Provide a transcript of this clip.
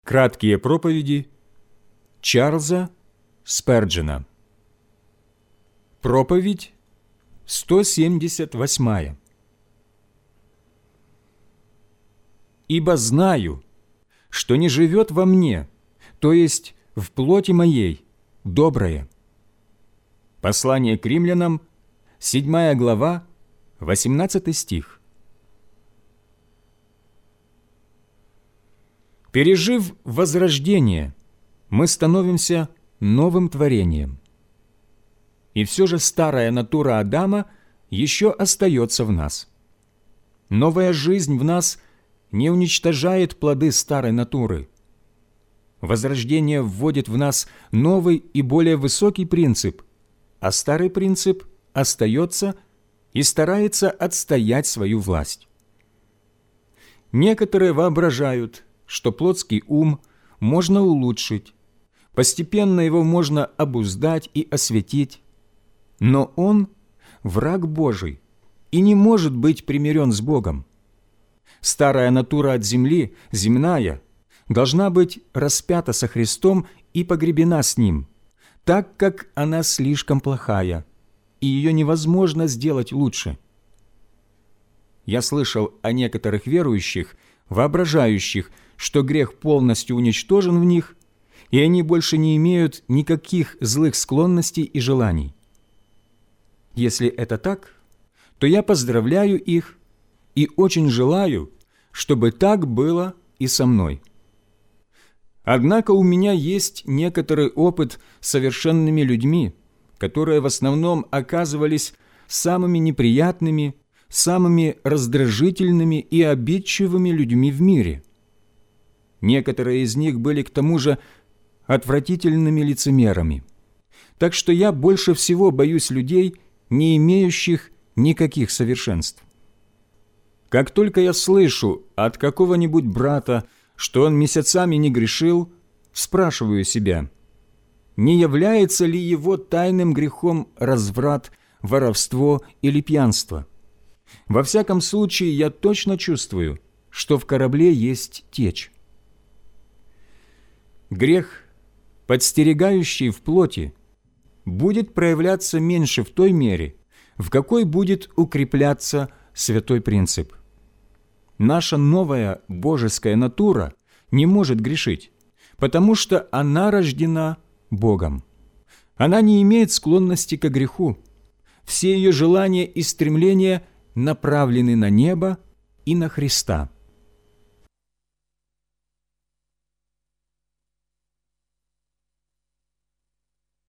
Краткие проповеди Чарльза Сперджена. Проповедь 178. «Ибо знаю, что не живет во мне, то есть в плоти моей, доброе». Послание к римлянам, 7 глава, 18 стих. Пережив возрождение, мы становимся новым творением. И все же старая натура Адама еще остается в нас. Новая жизнь в нас не уничтожает плоды старой натуры. Возрождение вводит в нас новый и более высокий принцип, а старый принцип остается и старается отстоять свою власть. Некоторые воображают, что плотский ум можно улучшить, постепенно его можно обуздать и осветить, но он – враг Божий и не может быть примирен с Богом. Старая натура от земли, земная, должна быть распята со Христом и погребена с Ним, так как она слишком плохая, и ее невозможно сделать лучше. Я слышал о некоторых верующих, воображающих, что грех полностью уничтожен в них, и они больше не имеют никаких злых склонностей и желаний. Если это так, то я поздравляю их и очень желаю, чтобы так было и со мной. Однако у меня есть некоторый опыт с совершенными людьми, которые в основном оказывались самыми неприятными, самыми раздражительными и обидчивыми людьми в мире. Некоторые из них были к тому же отвратительными лицемерами. Так что я больше всего боюсь людей, не имеющих никаких совершенств. Как только я слышу от какого-нибудь брата, что он месяцами не грешил, спрашиваю себя, не является ли его тайным грехом разврат, воровство или пьянство? Во всяком случае, я точно чувствую, что в корабле есть течь. Грех, подстерегающий в плоти, будет проявляться меньше в той мере, в какой будет укрепляться святой принцип. Наша новая божеская натура не может грешить, потому что она рождена Богом. Она не имеет склонности к греху. Все ее желания и стремления направлены на небо и на Христа.